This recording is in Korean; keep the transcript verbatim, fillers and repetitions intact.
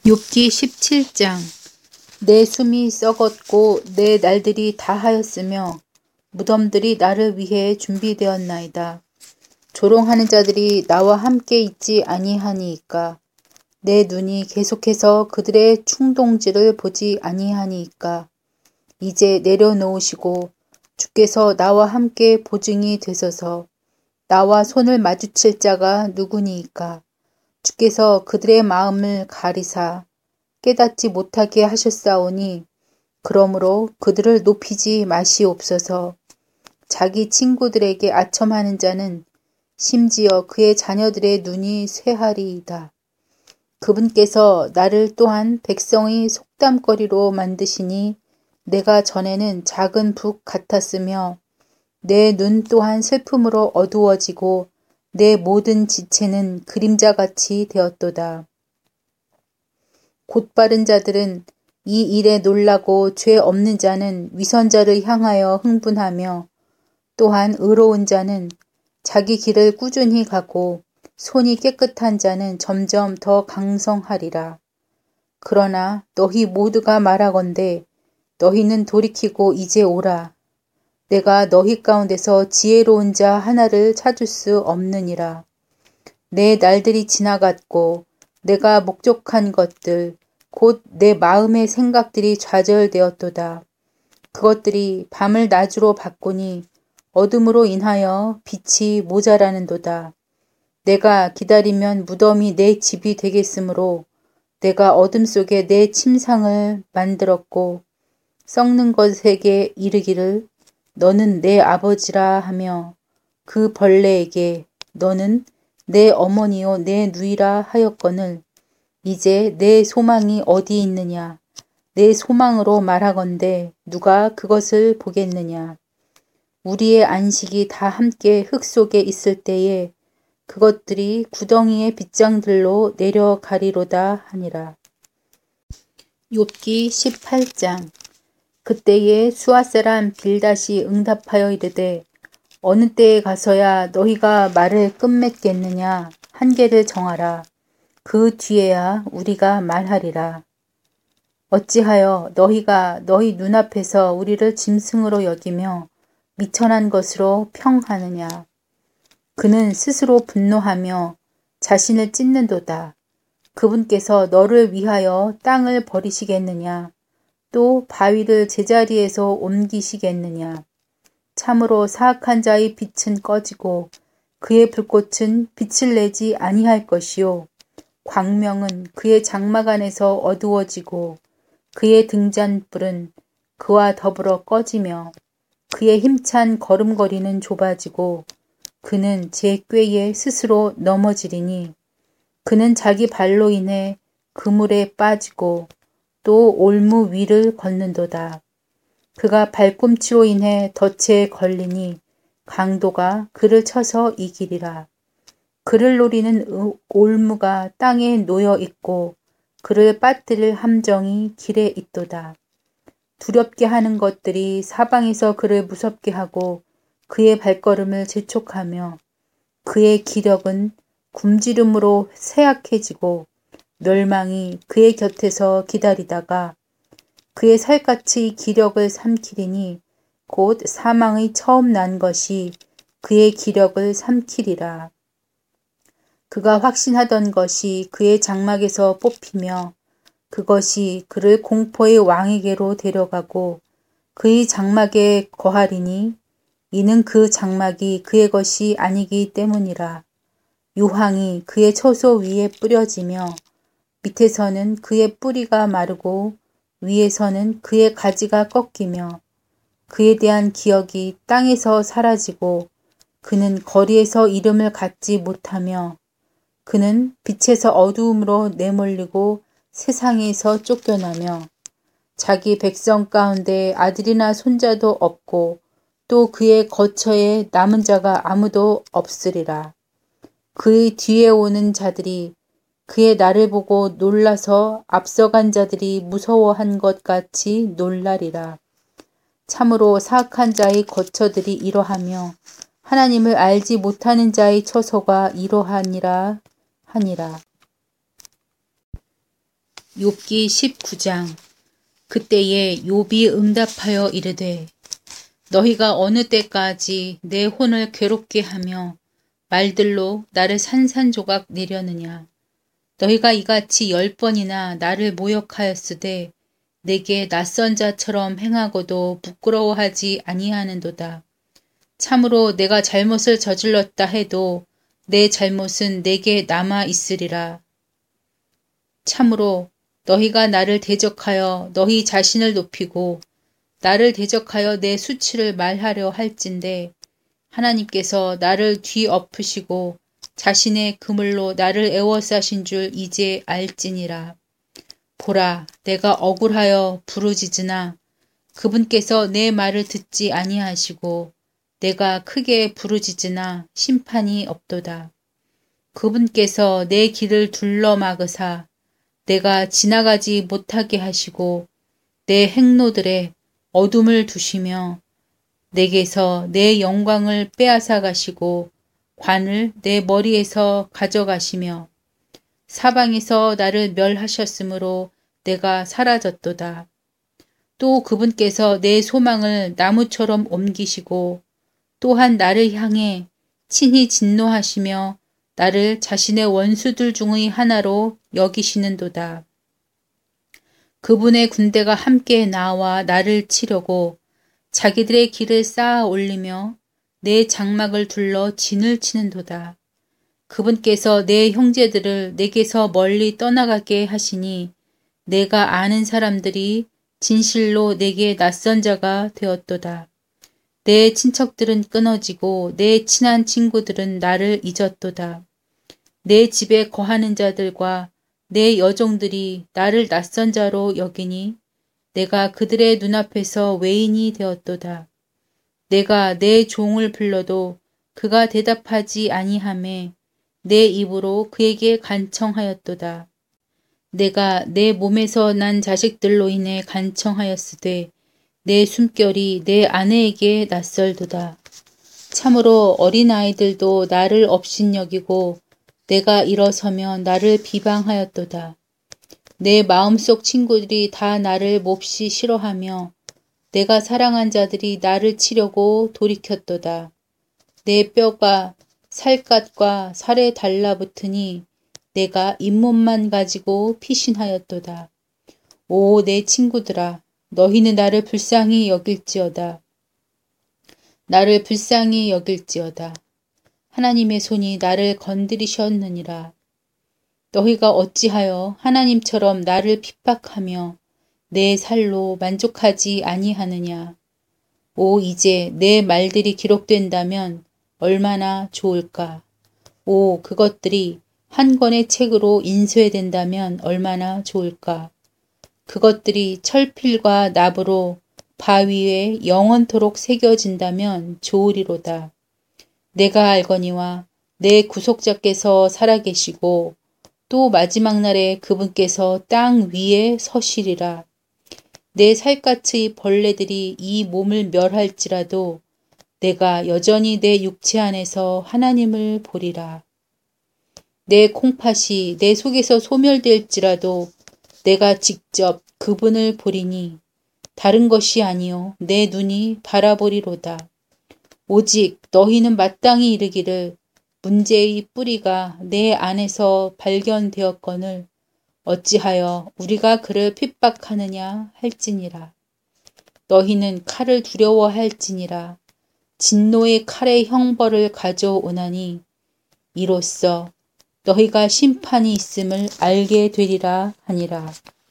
욥기 십칠 장. 내 숨이 썩었고 내 날들이 다하였으며 무덤들이 나를 위해 준비되었나이다. 조롱하는 자들이 나와 함께 있지 아니하니이까. 내 눈이 계속해서 그들의 충동질을 보지 아니하니이까. 이제 내려놓으시고 주께서 나와 함께 보증이 되소서. 나와 손을 마주칠 자가 누구니이까. 주께서 그들의 마음을 가리사 깨닫지 못하게 하셨사오니 그러므로 그들을 높이지 마시옵소서. 자기 친구들에게 아첨하는 자는 심지어 그의 자녀들의 눈이 쇠하리이다. 그분께서 나를 또한 백성의 속담거리로 만드시니 내가 전에는 작은 북 같았으며 내 눈 또한 슬픔으로 어두워지고 내 모든 지체는 그림자같이 되었도다. 곧바른 자들은 이 일에 놀라고 죄 없는 자는 위선자를 향하여 흥분하며 또한 의로운 자는 자기 길을 꾸준히 가고 손이 깨끗한 자는 점점 더 강성하리라. 그러나 너희 모두가 말하건대 너희는 돌이키고 이제 오라. 내가 너희 가운데서 지혜로운 자 하나를 찾을 수 없느니라. 내 날들이 지나갔고 내가 목적한 것들 곧 내 마음의 생각들이 좌절되었도다. 그것들이 밤을 낮으로 바꾸니 어둠으로 인하여 빛이 모자라는도다. 내가 기다리면 무덤이 내 집이 되겠으므로 내가 어둠 속에 내 침상을 만들었고 썩는 것에게 이르기를 너는 내 아버지라 하며 그 벌레에게 너는 내 어머니요 내 누이라 하였거늘 이제 내 소망이 어디 있느냐. 내 소망으로 말하건대 누가 그것을 보겠느냐. 우리의 안식이 다 함께 흙 속에 있을 때에 그것들이 구덩이의 빗장들로 내려가리로다 하니라. 욥기 십팔 장. 그때에 수아 사람 빌닷이 응답하여 이르되 어느 때에 가서야 너희가 말을 끝맺겠느냐. 한계를 정하라. 그 뒤에야 우리가 말하리라. 어찌하여 너희가 너희 눈앞에서 우리를 짐승으로 여기며 미천한 것으로 평하느냐. 그는 스스로 분노하며 자신을 찢는도다. 그분께서 너를 위하여 땅을 버리시겠느냐. 또 바위를 제자리에서 옮기시겠느냐. 참으로 사악한 자의 빛은 꺼지고 그의 불꽃은 빛을 내지 아니할 것이요. 광명은 그의 장막 안에서 어두워지고 그의 등잔불은 그와 더불어 꺼지며 그의 힘찬 걸음걸이는 좁아지고 그는 제 꾀에 스스로 넘어지리니 그는 자기 발로 인해 그물에 빠지고 또 올무 위를 걷는도다. 그가 발꿈치로 인해 덫에 걸리니 강도가 그를 쳐서 이기리라. 그를 노리는 올무가 땅에 놓여 있고 그를 빠뜨릴 함정이 길에 있도다. 두렵게 하는 것들이 사방에서 그를 무섭게 하고 그의 발걸음을 재촉하며 그의 기력은 굶주림으로 쇠약해지고 멸망이 그의 곁에서 기다리다가 그의 살갗의 기력을 삼키리니 곧 사망의 처음 난 것이 그의 기력을 삼키리라. 그가 확신하던 것이 그의 장막에서 뽑히며 그것이 그를 공포의 왕에게로 데려가고 그의 장막에 거하리니 이는 그 장막이 그의 것이 아니기 때문이라. 유황이 그의 처소 위에 뿌려지며 밑에서는 그의 뿌리가 마르고 위에서는 그의 가지가 꺾이며 그에 대한 기억이 땅에서 사라지고 그는 거리에서 이름을 갖지 못하며 그는 빛에서 어두움으로 내몰리고 세상에서 쫓겨나며 자기 백성 가운데 아들이나 손자도 없고 또 그의 거처에 남은 자가 아무도 없으리라. 그의 뒤에 오는 자들이 그의 날을 보고 놀라서 앞서간 자들이 무서워한 것 같이 놀라리라. 참으로 사악한 자의 거처들이 이러하며 하나님을 알지 못하는 자의 처소가 이러하니라 하니라. 욥기 십구 장. 그때에 욥이 응답하여 이르되 너희가 어느 때까지 내 혼을 괴롭게 하며 말들로 나를 산산조각 내려느냐. 너희가 이같이 열 번이나 나를 모욕하였으되 내게 낯선 자처럼 행하고도 부끄러워하지 아니하는도다. 참으로 내가 잘못을 저질렀다 해도 내 잘못은 내게 남아 있으리라. 참으로 너희가 나를 대적하여 너희 자신을 높이고 나를 대적하여 내 수치를 말하려 할진대 하나님께서 나를 뒤엎으시고 자신의 그물로 나를 애워싸신 줄 이제 알지니라. 보라, 내가 억울하여 부르짖으나 그분께서 내 말을 듣지 아니하시고 내가 크게 부르짖으나 심판이 없도다. 그분께서 내 길을 둘러막으사 내가 지나가지 못하게 하시고 내 행로들에 어둠을 두시며 내게서 내 영광을 빼앗아 가시고 관을 내 머리에서 가져가시며 사방에서 나를 멸하셨으므로 내가 사라졌도다. 또 그분께서 내 소망을 나무처럼 옮기시고 또한 나를 향해 친히 진노하시며 나를 자신의 원수들 중의 하나로 여기시는도다. 그분의 군대가 함께 나와 나를 치려고 자기들의 길을 쌓아 올리며 내 장막을 둘러 진을 치는도다. 그분께서 내 형제들을 내게서 멀리 떠나가게 하시니 내가 아는 사람들이 진실로 내게 낯선 자가 되었도다. 내 친척들은 끊어지고 내 친한 친구들은 나를 잊었도다. 내 집에 거하는 자들과 내 여종들이 나를 낯선 자로 여기니 내가 그들의 눈앞에서 외인이 되었도다. 내가 내 종을 불러도 그가 대답하지 아니하매 내 입으로 그에게 간청하였도다. 내가 내 몸에서 난 자식들로 인해 간청하였으되 내 숨결이 내 아내에게 낯설도다. 참으로 어린아이들도 나를 업신여기고 내가 일어서면 나를 비방하였도다. 내 마음속 친구들이 다 나를 몹시 싫어하며 내가 사랑한 자들이 나를 치려고 돌이켰도다. 내 뼈가 살갗과 살에 달라붙으니 내가 잇몸만 가지고 피신하였도다. 오, 내 친구들아, 너희는 나를 불쌍히 여길지어다. 나를 불쌍히 여길지어다. 하나님의 손이 나를 건드리셨느니라. 너희가 어찌하여 하나님처럼 나를 핍박하며 내 살로 만족하지 아니하느냐. 오, 이제 내 말들이 기록된다면 얼마나 좋을까. 오, 그것들이 한 권의 책으로 인쇄된다면 얼마나 좋을까. 그것들이 철필과 납으로 바위에 영원토록 새겨진다면 좋으리로다. 내가 알거니와 내 구속자께서 살아계시고 또 마지막 날에 그분께서 땅 위에 서시리라. 내 살갗의 벌레들이 이 몸을 멸할지라도 내가 여전히 내 육체 안에서 하나님을 보리라. 내 콩팥이 내 속에서 소멸될지라도 내가 직접 그분을 보리니 다른 것이 아니요 내 눈이 바라보리로다. 오직 너희는 마땅히 이르기를 문제의 뿌리가 내 안에서 발견되었거늘 어찌하여 우리가 그를 핍박하느냐 할지니라. 너희는 칼을 두려워할지니라. 진노의 칼의 형벌을 가져오나니 이로써 너희가 심판이 있음을 알게 되리라 하니라.